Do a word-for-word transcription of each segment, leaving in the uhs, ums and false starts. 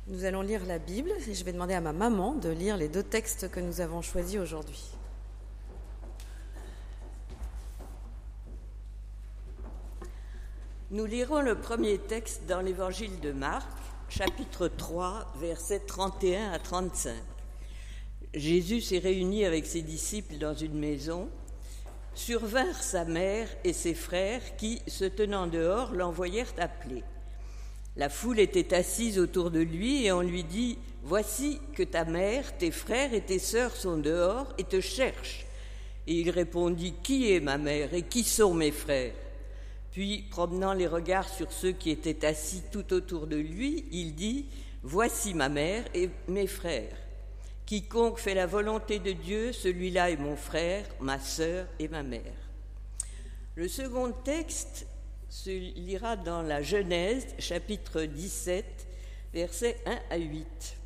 Nous allons lire la Bible et je vais demander à ma maman de lire les deux textes que nous avons choisis aujourd'hui. Nous lirons le premier texte dans l'évangile de Marc, chapitre trois, versets trente et un à trente-cinq. Jésus s'est réuni avec ses disciples dans une maison. Survinrent sa mère et ses frères qui, se tenant dehors, l'envoyèrent appeler. La foule était assise autour de lui et on lui dit « Voici que ta mère, tes frères et tes sœurs sont dehors et te cherchent. » Et il répondit « Qui est ma mère et qui sont mes frères ?» Puis, promenant les regards sur ceux qui étaient assis tout autour de lui, il dit « Voici ma mère et mes frères. Quiconque fait la volonté de Dieu, celui-là est mon frère, ma sœur et ma mère. » Le second texte se lira dans la Genèse, chapitre dix-sept, versets un à huit.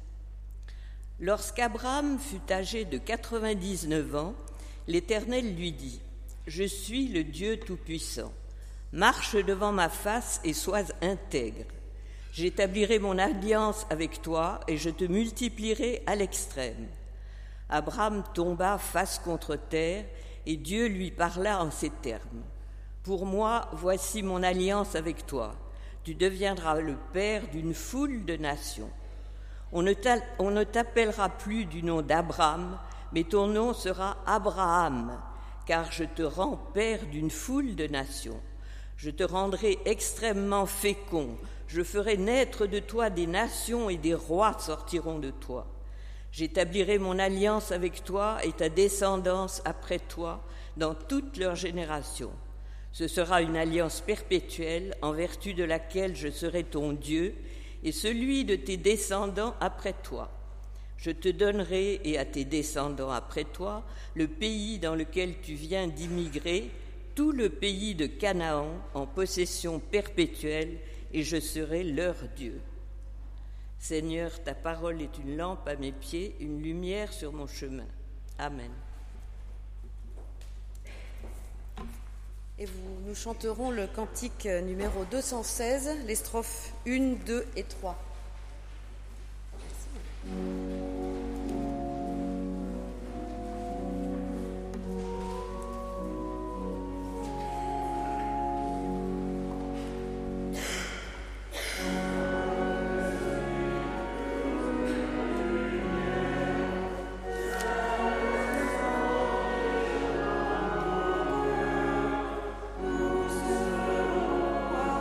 Lorsqu'Abraham fut âgé de quatre-vingt-dix-neuf ans, l'Éternel lui dit « Je suis le Dieu Tout-Puissant. Marche devant ma face et sois intègre. J'établirai mon alliance avec toi et je te multiplierai à l'extrême. » Abraham tomba face contre terre et Dieu lui parla en ces termes. « Pour moi, voici mon alliance avec toi. Tu deviendras le père d'une foule de nations. On ne, on ne t'appellera plus du nom d'Abraham, mais ton nom sera Abraham, car je te rends père d'une foule de nations. Je te rendrai extrêmement fécond. Je ferai naître de toi des nations et des rois sortiront de toi. J'établirai mon alliance avec toi et ta descendance après toi dans toutes leurs générations. Ce sera une alliance perpétuelle en vertu de laquelle je serai ton Dieu et celui de tes descendants après toi. Je te donnerai et à tes descendants après toi le pays dans lequel tu viens d'immigrer, tout le pays de Canaan en possession perpétuelle, et je serai leur Dieu. Seigneur, ta parole est une lampe à mes pieds, une lumière sur mon chemin. Amen. Et vous, nous chanterons le cantique numéro deux cent seize, les strophes un, deux et trois.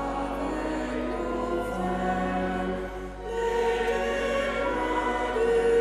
Merci.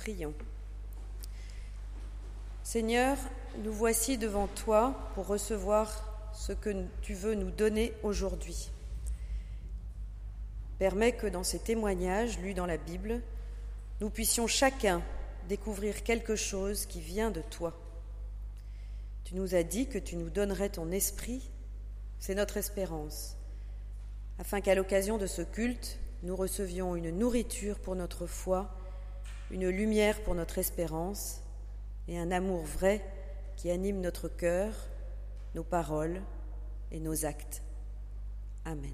Prions. Seigneur, nous voici devant toi pour recevoir ce que tu veux nous donner aujourd'hui. Permets que dans ces témoignages lus dans la Bible, nous puissions chacun découvrir quelque chose qui vient de toi. Tu nous as dit que tu nous donnerais ton esprit, c'est notre espérance, afin qu'à l'occasion de ce culte, nous recevions une nourriture pour notre foi, une lumière pour notre espérance et un amour vrai qui anime notre cœur, nos paroles et nos actes. Amen.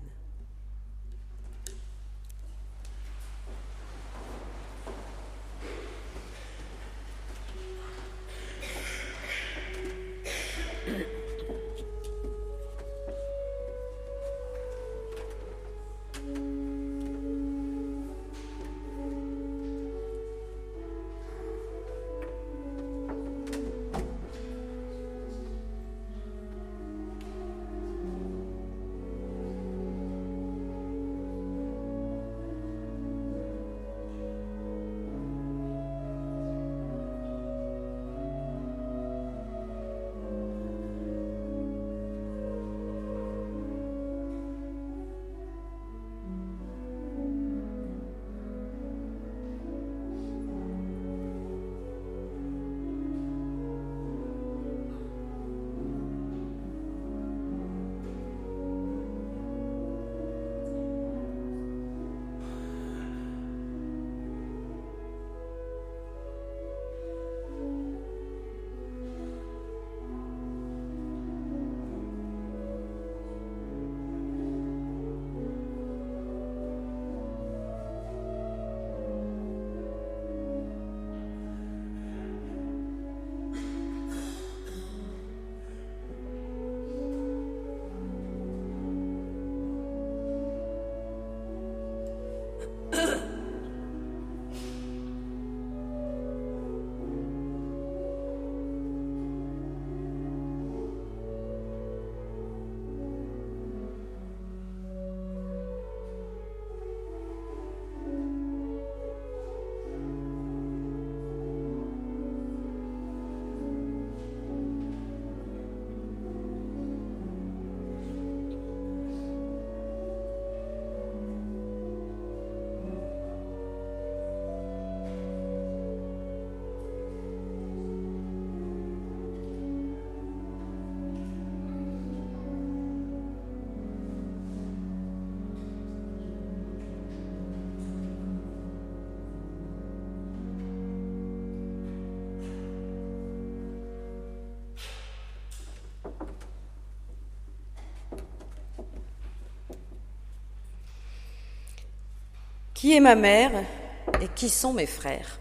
Qui est ma mère et qui sont mes frères?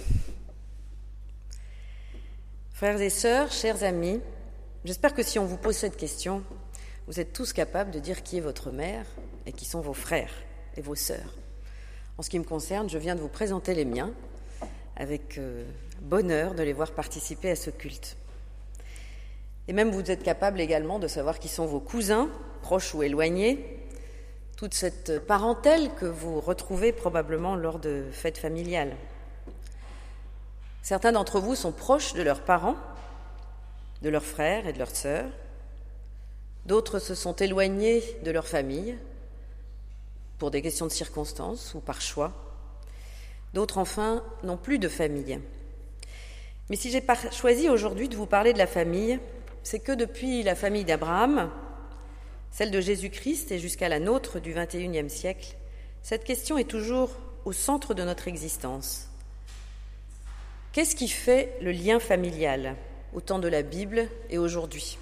Frères et sœurs, chers amis, j'espère que si on vous pose cette question, vous êtes tous capables de dire qui est votre mère et qui sont vos frères et vos sœurs. En ce qui me concerne, je viens de vous présenter les miens, avec euh, bonheur de les voir participer à ce culte. Et même vous êtes capables également de savoir qui sont vos cousins, proches ou éloignés, toute cette parentèle que vous retrouvez probablement lors de fêtes familiales. Certains d'entre vous sont proches de leurs parents, de leurs frères et de leurs sœurs. D'autres se sont éloignés de leur famille pour des questions de circonstances ou par choix. D'autres, enfin, n'ont plus de famille. Mais si j'ai par- choisi aujourd'hui de vous parler de la famille, c'est que depuis la famille d'Abraham, celle de Jésus-Christ et jusqu'à la nôtre du vingt et unième siècle, cette question est toujours au centre de notre existence. Qu'est-ce qui fait le lien familial au temps de la Bible et aujourd'hui?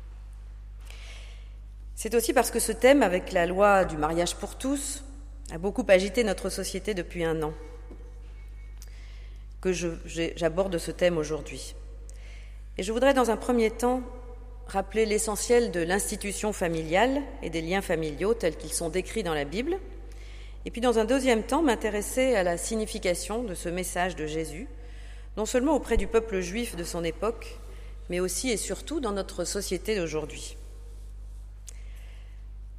C'est aussi parce que ce thème, avec la loi du mariage pour tous, a beaucoup agité notre société depuis un an, que je, j'aborde ce thème aujourd'hui. Et je voudrais dans un premier temps rappeler l'essentiel de l'institution familiale et des liens familiaux tels qu'ils sont décrits dans la Bible, et puis dans un deuxième temps m'intéresser à la signification de ce message de Jésus, non seulement auprès du peuple juif de son époque, mais aussi et surtout dans notre société d'aujourd'hui.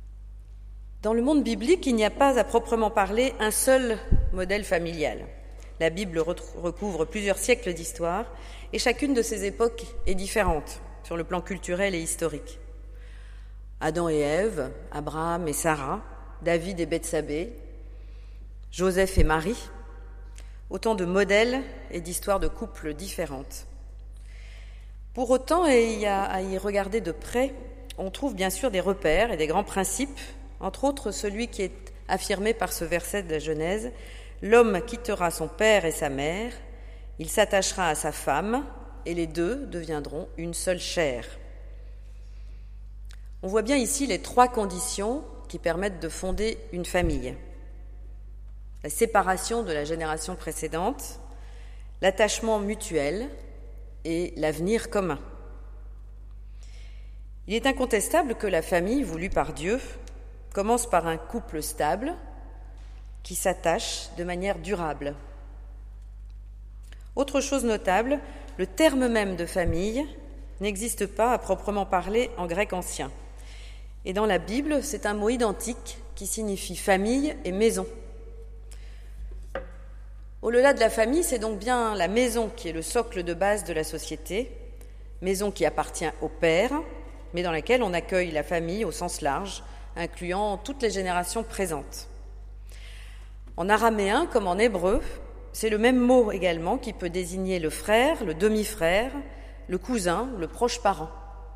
Dans le monde biblique, il n'y a pas à proprement parler un seul modèle familial. La Bible recouvre plusieurs siècles d'histoire et chacune de ces époques est différente sur le plan culturel et historique. Adam et Ève, Abraham et Sarah, David et Bethsabée, Joseph et Marie, autant de modèles et d'histoires de couples différentes. Pour autant, et à y regarder de près, on trouve bien sûr des repères et des grands principes, entre autres celui qui est affirmé par ce verset de la Genèse: « L'homme quittera son père et sa mère, il s'attachera à sa femme, et les deux deviendront une seule chair. » On voit bien ici les trois conditions qui permettent de fonder une famille. La séparation de la génération précédente, l'attachement mutuel et l'avenir commun. Il est incontestable que la famille voulue par Dieu commence par un couple stable qui s'attache de manière durable. Autre chose notable, le terme même de famille n'existe pas à proprement parler en grec ancien. Et dans la Bible, c'est un mot identique qui signifie famille et maison. Au-delà de la famille, c'est donc bien la maison qui est le socle de base de la société, maison qui appartient au père, mais dans laquelle on accueille la famille au sens large, incluant toutes les générations présentes. En araméen comme en hébreu, c'est le même mot également qui peut désigner le frère, le demi-frère, le cousin, le proche parent.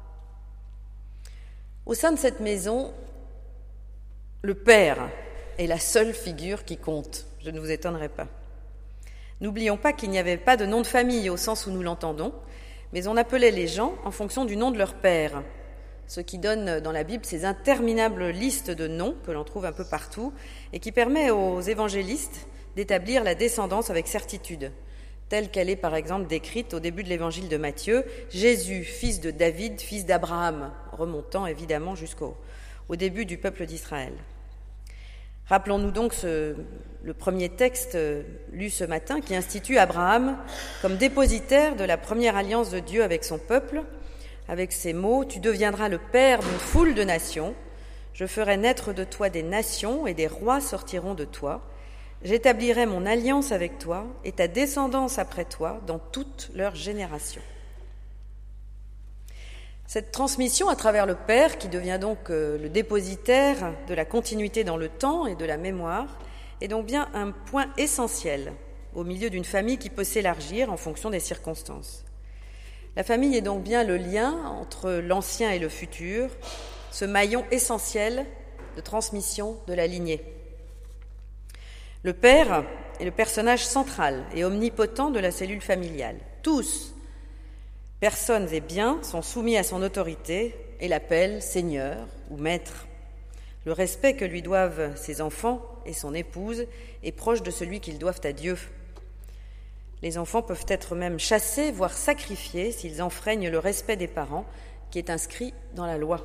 Au sein de cette maison, le père est la seule figure qui compte, je ne vous étonnerai pas. N'oublions pas qu'il n'y avait pas de nom de famille au sens où nous l'entendons, mais on appelait les gens en fonction du nom de leur père, ce qui donne dans la Bible ces interminables listes de noms que l'on trouve un peu partout et qui permet aux évangélistes d'établir la descendance avec certitude, telle qu'elle est par exemple décrite au début de l'évangile de Matthieu, Jésus, fils de David, fils d'Abraham, remontant évidemment jusqu'au au début du peuple d'Israël. Rappelons-nous donc ce, le premier texte lu ce matin qui institue Abraham comme dépositaire de la première alliance de Dieu avec son peuple, avec ces mots « Tu deviendras le père d'une foule de nations, je ferai naître de toi des nations et des rois sortiront de toi. J'établirai mon alliance avec toi et ta descendance après toi dans toutes leurs générations. » Cette transmission à travers le Père, qui devient donc le dépositaire de la continuité dans le temps et de la mémoire, est donc bien un point essentiel au milieu d'une famille qui peut s'élargir en fonction des circonstances. La famille est donc bien le lien entre l'ancien et le futur, ce maillon essentiel de transmission de la lignée. Le père est le personnage central et omnipotent de la cellule familiale. Tous, personnes et biens, sont soumis à son autorité et l'appellent Seigneur ou Maître. Le respect que lui doivent ses enfants et son épouse est proche de celui qu'ils doivent à Dieu. Les enfants peuvent être même chassés, voire sacrifiés, s'ils enfreignent le respect des parents, qui est inscrit dans la loi.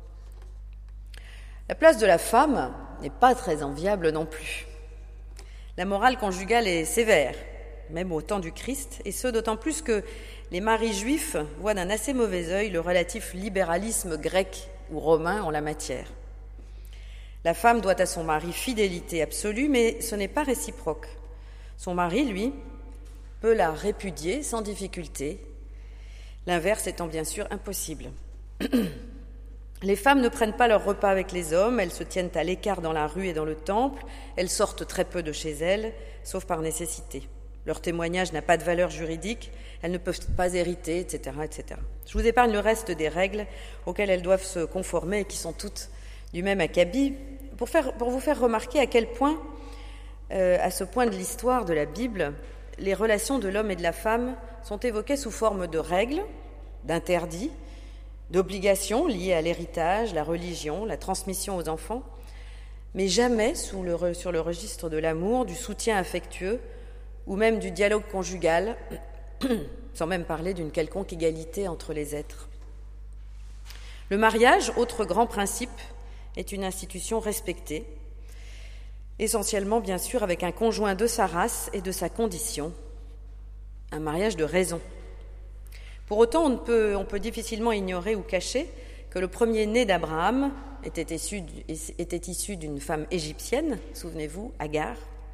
La place de la femme n'est pas très enviable non plus. La morale conjugale est sévère, même au temps du Christ, et ce d'autant plus que les maris juifs voient d'un assez mauvais œil le relatif libéralisme grec ou romain en la matière. La femme doit à son mari fidélité absolue, mais ce n'est pas réciproque. Son mari, lui, peut la répudier sans difficulté, l'inverse étant bien sûr impossible. Les femmes ne prennent pas leur repas avec les hommes, elles se tiennent à l'écart dans la rue et dans le temple, elles sortent très peu de chez elles, sauf par nécessité. Leur témoignage n'a pas de valeur juridique, elles ne peuvent pas hériter, et cetera, et cetera. Je vous épargne le reste des règles auxquelles elles doivent se conformer et qui sont toutes du même acabit, pour, faire, pour vous faire remarquer à quel point, euh, à ce point de l'histoire de la Bible, les relations de l'homme et de la femme sont évoquées sous forme de règles, d'interdits, d'obligations liées à l'héritage, la religion, la transmission aux enfants, mais jamais sous le, sur le registre de l'amour, du soutien affectueux ou même du dialogue conjugal, sans même parler d'une quelconque égalité entre les êtres. Le mariage, autre grand principe, est une institution respectée, essentiellement bien sûr avec un conjoint de sa race et de sa condition, un mariage de raison. Pour autant, on peut, on peut difficilement ignorer ou cacher que le premier-né d'Abraham était issu, était issu d'une femme égyptienne, souvenez-vous, Agar,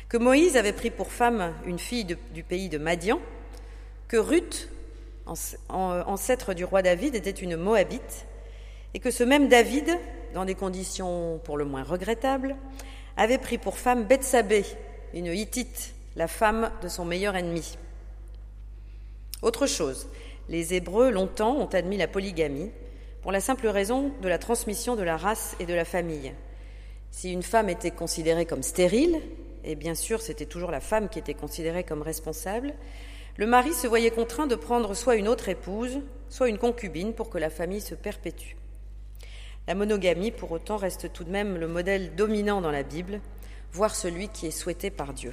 que Moïse avait pris pour femme une fille de, du pays de Madian, que Ruth, ancêtre du roi David, était une Moabite, et que ce même David, dans des conditions pour le moins regrettables, avait pris pour femme Bethsabée, une Hittite, la femme de son meilleur ennemi. Autre chose, les Hébreux longtemps ont admis la polygamie pour la simple raison de la transmission de la race et de la famille. Si une femme était considérée comme stérile, et bien sûr c'était toujours la femme qui était considérée comme responsable, le mari se voyait contraint de prendre soit une autre épouse, soit une concubine pour que la famille se perpétue. La monogamie, pour autant, reste tout de même le modèle dominant dans la Bible, voire celui qui est souhaité par Dieu.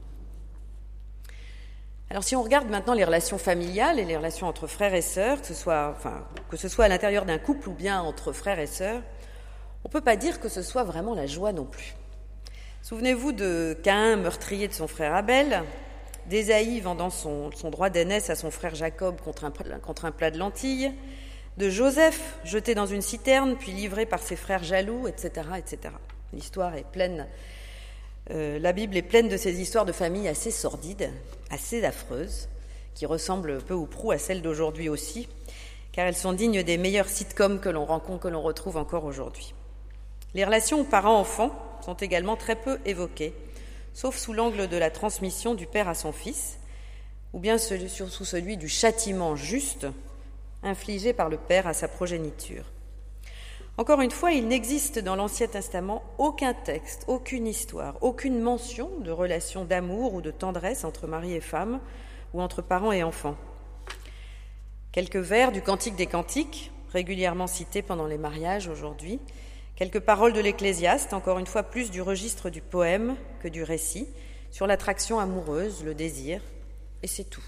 Alors si on regarde maintenant les relations familiales et les relations entre frères et sœurs, que ce soit, enfin, que ce soit à l'intérieur d'un couple ou bien entre frères et sœurs, on ne peut pas dire que ce soit vraiment la joie non plus. Souvenez-vous de Caïn, meurtrier de son frère Abel, d'Ésaïe vendant son, son droit d'aînesse à son frère Jacob contre un, contre un plat de lentilles, de Joseph jeté dans une citerne puis livré par ses frères jaloux, et cetera, et cetera. L'histoire est pleine, euh, la Bible est pleine de ces histoires de famille assez sordides, assez affreuses, qui ressemblent peu ou prou à celles d'aujourd'hui aussi, car elles sont dignes des meilleurs sitcoms que l'on rencontre, que l'on retrouve encore aujourd'hui. Les relations parents-enfants sont également très peu évoquées, sauf sous l'angle de la transmission du père à son fils, ou bien sous celui du châtiment juste infligé par le père à sa progéniture. Encore une fois, il n'existe dans l'Ancien Testament aucun texte, aucune histoire, aucune mention de relation d'amour ou de tendresse entre mari et femme, ou entre parents et enfants. Quelques vers du Cantique des Cantiques, régulièrement cités pendant les mariages aujourd'hui, quelques paroles de l'Ecclésiaste, encore une fois plus du registre du poème que du récit, sur l'attraction amoureuse, le désir, et c'est tout.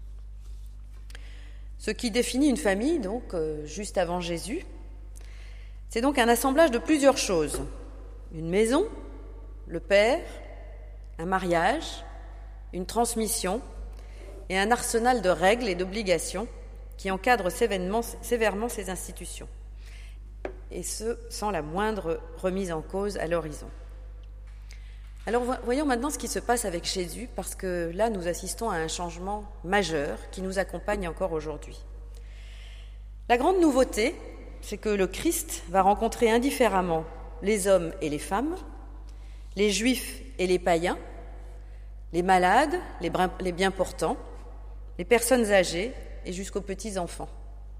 Ce qui définit une famille, donc, euh, juste avant Jésus, c'est donc un assemblage de plusieurs choses. Une maison, le père, un mariage, une transmission et un arsenal de règles et d'obligations qui encadrent sévèrement ces institutions. Et ce, sans la moindre remise en cause à l'horizon. Alors voyons maintenant ce qui se passe avec Jésus, parce que là nous assistons à un changement majeur qui nous accompagne encore aujourd'hui. La grande nouveauté, c'est que le Christ va rencontrer indifféremment les hommes et les femmes, les juifs et les païens, les malades, les bien portants, les personnes âgées et jusqu'aux petits-enfants.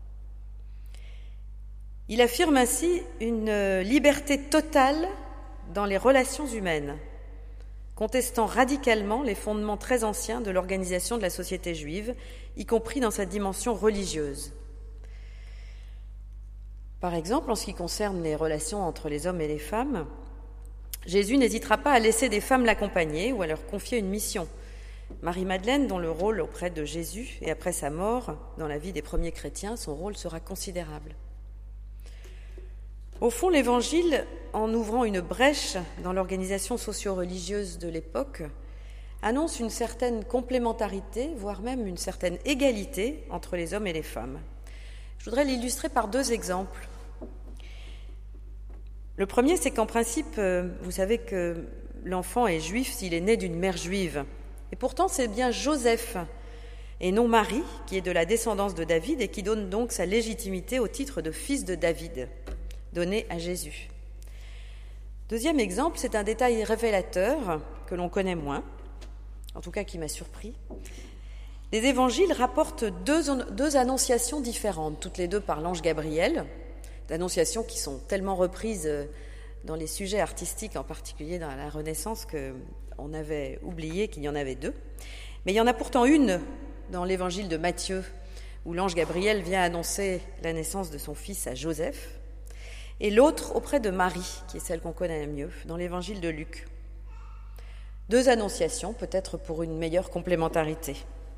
Il affirme ainsi une liberté totale dans les relations humaines, contestant radicalement les fondements très anciens de l'organisation de la société juive, y compris dans sa dimension religieuse. Par exemple, en ce qui concerne les relations entre les hommes et les femmes, Jésus n'hésitera pas à laisser des femmes l'accompagner ou à leur confier une mission. Marie-Madeleine, dont le rôle auprès de Jésus et après sa mort, dans la vie des premiers chrétiens, son rôle sera considérable. Au fond, l'Évangile, en ouvrant une brèche dans l'organisation socio-religieuse de l'époque, annonce une certaine complémentarité, voire même une certaine égalité entre les hommes et les femmes. Je voudrais l'illustrer par deux exemples. Le premier, c'est qu'en principe, vous savez que l'enfant est juif s'il est né d'une mère juive. Et pourtant, c'est bien Joseph et non Marie qui est de la descendance de David et qui donne donc sa légitimité au titre de fils de David, donné à Jésus. Deuxième exemple, c'est un détail révélateur que l'on connaît moins, en tout cas qui m'a surpris. Les évangiles rapportent deux, deux annonciations différentes, toutes les deux par l'ange Gabriel, d'annonciations qui sont tellement reprises dans les sujets artistiques, en particulier dans la Renaissance, qu'on avait oublié qu'il y en avait deux. Mais il y en a pourtant une dans l'évangile de Matthieu, où l'ange Gabriel vient annoncer la naissance de son fils à Joseph, et l'autre auprès de Marie, qui est celle qu'on connaît mieux, dans l'évangile de Luc. Deux annonciations, peut-être pour une meilleure complémentarité.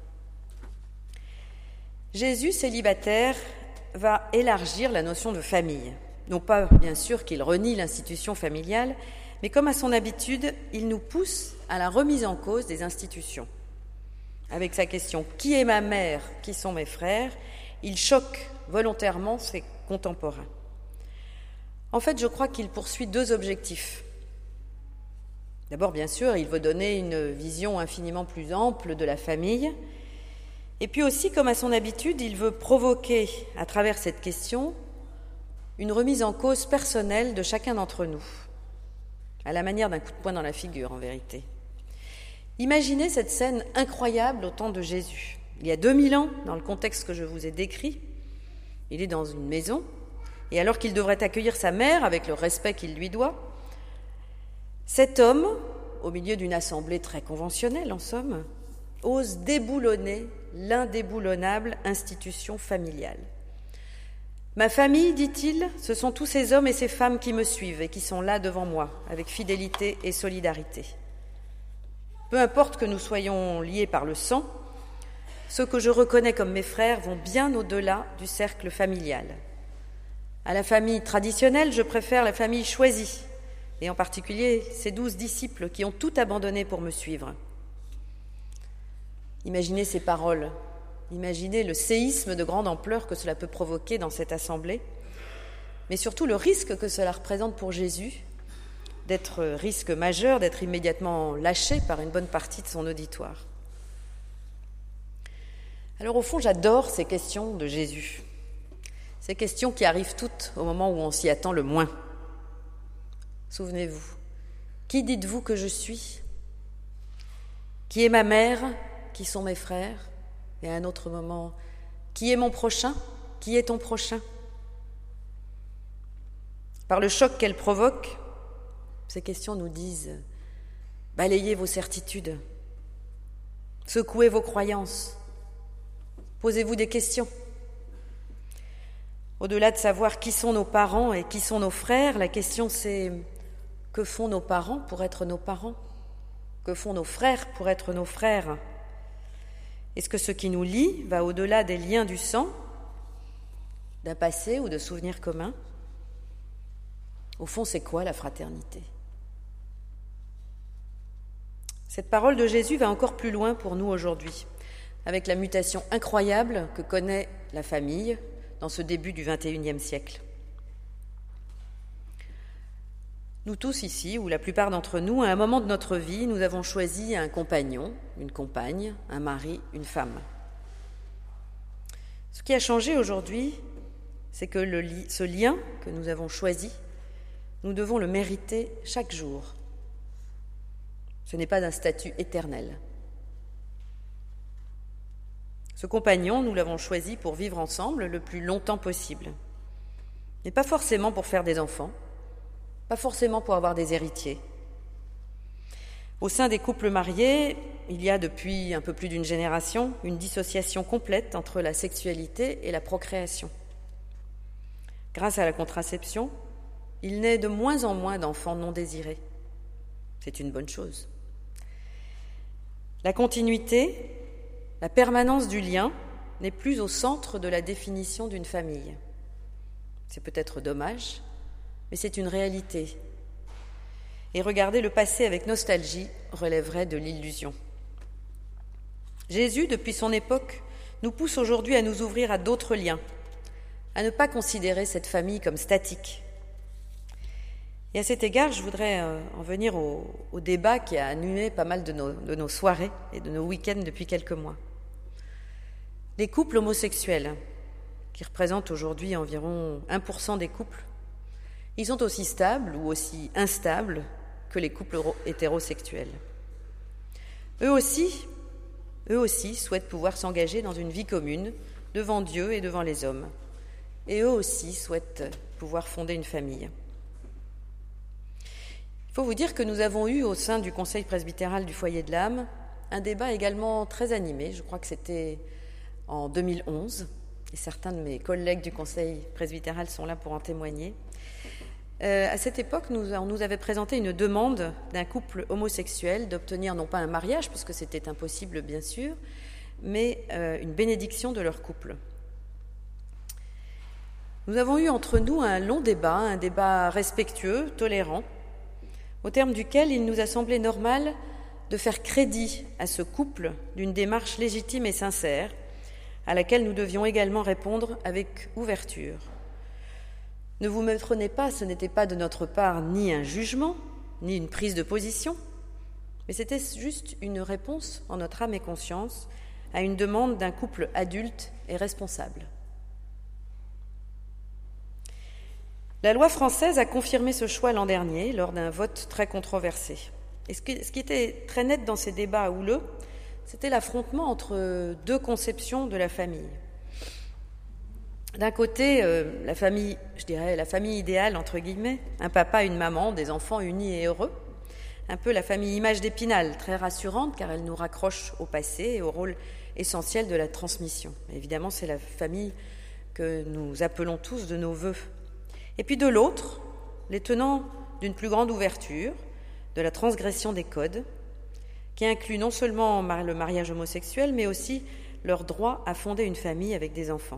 Jésus, célibataire, va élargir la notion de famille. Non pas, bien sûr, qu'il renie l'institution familiale, mais comme à son habitude, il nous pousse à la remise en cause des institutions. Avec sa question « Qui est ma mère ? Qui sont mes frères ?», il choque volontairement ses contemporains. En fait, je crois qu'il poursuit deux objectifs. D'abord, bien sûr, il veut donner une vision infiniment plus ample de la famille. Et puis aussi, comme à son habitude, il veut provoquer, à travers cette question, une remise en cause personnelle de chacun d'entre nous, à la manière d'un coup de poing dans la figure, en vérité. Imaginez cette scène incroyable au temps de Jésus. Il y a deux mille ans, dans le contexte que je vous ai décrit, il est dans une maison, et alors qu'il devrait accueillir sa mère avec le respect qu'il lui doit, cet homme, au milieu d'une assemblée très conventionnelle en somme, ose déboulonner l'indéboulonnable institution familiale. Ma famille, dit-il, ce sont tous ces hommes et ces femmes qui me suivent et qui sont là devant moi, avec fidélité et solidarité. Peu importe que nous soyons liés par le sang, ceux que je reconnais comme mes frères vont bien au-delà du cercle familial. À la famille traditionnelle, je préfère la famille choisie, et en particulier ces douze disciples qui ont tout abandonné pour me suivre. Imaginez ces paroles, imaginez le séisme de grande ampleur que cela peut provoquer dans cette assemblée, mais surtout le risque que cela représente pour Jésus, d'être risque majeur, d'être immédiatement lâché par une bonne partie de son auditoire. Alors au fond, j'adore ces questions de Jésus, ces questions qui arrivent toutes au moment où on s'y attend le moins. Souvenez-vous, qui dites-vous que je suis ? Qui est ma mère ? Qui sont mes frères ? Et à un autre moment, qui est mon prochain ? Qui est ton prochain ? Par le choc qu'elles provoquent, ces questions nous disent « balayez vos certitudes, secouez vos croyances, posez-vous des questions ». Au-delà de savoir qui sont nos parents et qui sont nos frères, la question c'est « que font nos parents pour être nos parents ? Que font nos frères pour être nos frères ? Est-ce que ce qui nous lie va au-delà des liens du sang, d'un passé ou de souvenirs communs ? Au fond, c'est quoi la fraternité ? Cette parole de Jésus va encore plus loin pour nous aujourd'hui, avec la mutation incroyable que connaît la famille dans ce début du vingt et unième siècle. Nous tous ici, ou la plupart d'entre nous, à un moment de notre vie, nous avons choisi un compagnon, une compagne, un mari, une femme. Ce qui a changé aujourd'hui, c'est que le li- ce lien que nous avons choisi, nous devons le mériter chaque jour. Ce n'est pas un statut éternel. Ce compagnon, nous l'avons choisi pour vivre ensemble le plus longtemps possible, mais pas forcément pour faire des enfants, pas forcément pour avoir des héritiers. Au sein des couples mariés, il y a depuis un peu plus d'une génération une dissociation complète entre la sexualité et la procréation. Grâce à la contraception, il naît de moins en moins d'enfants non désirés. C'est une bonne chose. La continuité, la permanence du lien n'est plus au centre de la définition d'une famille. C'est peut-être dommage, mais c'est une réalité. Et regarder le passé avec nostalgie relèverait de l'illusion. Jésus, depuis son époque, nous pousse aujourd'hui à nous ouvrir à d'autres liens, à ne pas considérer cette famille comme statique. Et à cet égard, je voudrais en venir au, au débat qui a animé pas mal de nos, de nos soirées et de nos week-ends depuis quelques mois. Les couples homosexuels, qui représentent aujourd'hui environ un pour cent des couples, ils sont aussi stables ou aussi instables que les couples hétérosexuels. Eux aussi, eux aussi souhaitent pouvoir s'engager dans une vie commune devant Dieu et devant les hommes. Et eux aussi souhaitent pouvoir fonder une famille. Il faut vous dire que nous avons eu au sein du Conseil presbytéral du Foyer de l'Âme un débat également très animé, je crois que c'était en deux mille onze, et certains de mes collègues du Conseil presbytéral sont là pour en témoigner. Euh, à cette époque, nous, on nous avait présenté une demande d'un couple homosexuel d'obtenir non pas un mariage, parce que c'était impossible bien sûr, mais euh, une bénédiction de leur couple. Nous avons eu entre nous un long débat, un débat respectueux, tolérant, au terme duquel il nous a semblé normal de faire crédit à ce couple d'une démarche légitime et sincère, à laquelle nous devions également répondre avec ouverture. Ne vous méprenez pas, ce n'était pas de notre part ni un jugement, ni une prise de position, mais c'était juste une réponse en notre âme et conscience à une demande d'un couple adulte et responsable. La loi française a confirmé ce choix l'an dernier lors d'un vote très controversé. Et ce qui, ce qui était très net dans ces débats houleux, c'était l'affrontement entre deux conceptions de la famille. D'un côté, euh, la famille, je dirais la famille idéale, entre guillemets, un papa, une maman, des enfants unis et heureux, un peu la famille image d'Épinal, très rassurante car elle nous raccroche au passé et au rôle essentiel de la transmission. Évidemment, c'est la famille que nous appelons tous de nos vœux. Et puis de l'autre, les tenants d'une plus grande ouverture, de la transgression des codes, qui inclut non seulement le mariage homosexuel, mais aussi leur droit à fonder une famille avec des enfants.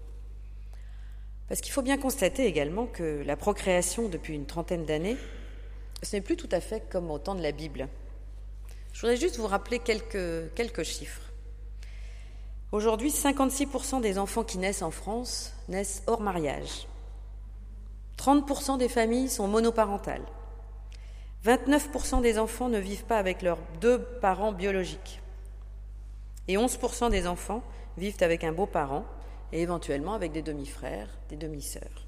Parce qu'il faut bien constater également que la procréation depuis une trentaine d'années, ce n'est plus tout à fait comme au temps de la Bible. Je voudrais juste vous rappeler quelques, quelques chiffres. Aujourd'hui, cinquante-six pour cent des enfants qui naissent en France naissent hors mariage. trente pour cent des familles sont monoparentales. vingt-neuf pour cent des enfants ne vivent pas avec leurs deux parents biologiques. Et onze pour cent des enfants vivent avec un beau-parent et éventuellement avec des demi-frères, des demi-sœurs.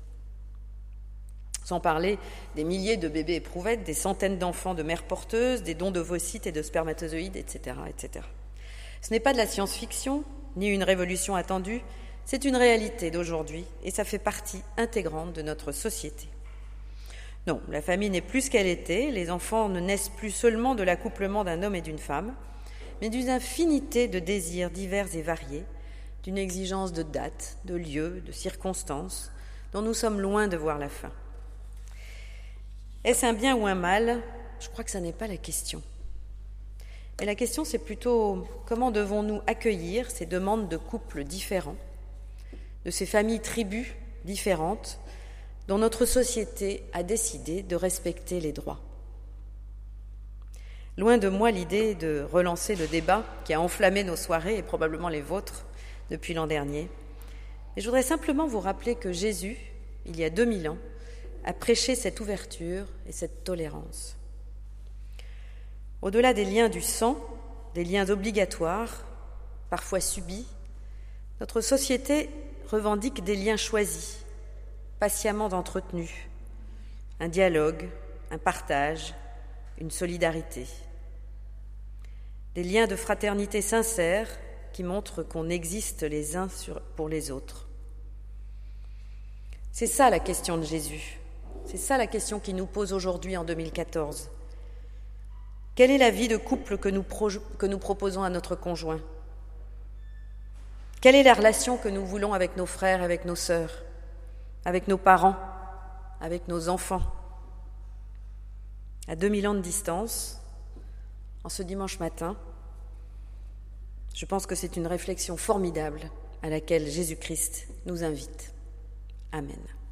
Sans parler des milliers de bébés éprouvettes, des centaines d'enfants de mères porteuses, des dons d'ovocytes et de spermatozoïdes, et cetera, et cetera. Ce n'est pas de la science-fiction, ni une révolution attendue, c'est une réalité d'aujourd'hui et ça fait partie intégrante de notre société. Non, la famille n'est plus ce qu'elle était, les enfants ne naissent plus seulement de l'accouplement d'un homme et d'une femme, mais d'une infinité de désirs divers et variés, d'une exigence de date, de lieu, de circonstances, dont nous sommes loin de voir la fin. Est-ce un bien ou un mal ? Je crois que ça n'est pas la question. Et la question, c'est plutôt comment devons-nous accueillir ces demandes de couples différents, de ces familles tribus différentes, dont notre société a décidé de respecter les droits. Loin de moi l'idée de relancer le débat qui a enflammé nos soirées et probablement les vôtres depuis l'an dernier. Et je voudrais simplement vous rappeler que Jésus, il y a deux mille ans, a prêché cette ouverture et cette tolérance. Au-delà des liens du sang, des liens obligatoires, parfois subis, notre société revendique des liens choisis, patiemment entretenus, un dialogue, un partage, une solidarité. Des liens de fraternité sincères qui montrent qu'on existe les uns pour les autres. C'est ça la question de Jésus. C'est ça la question qu'il nous pose aujourd'hui en deux mille quatorze. Quelle est la vie de couple que nous, pro- que nous proposons à notre conjoint ? Quelle est la relation que nous voulons avec nos frères, avec nos sœurs, avec nos parents, avec nos enfants ? À deux mille ans de distance, en ce dimanche matin, je pense que c'est une réflexion formidable à laquelle Jésus-Christ nous invite. Amen.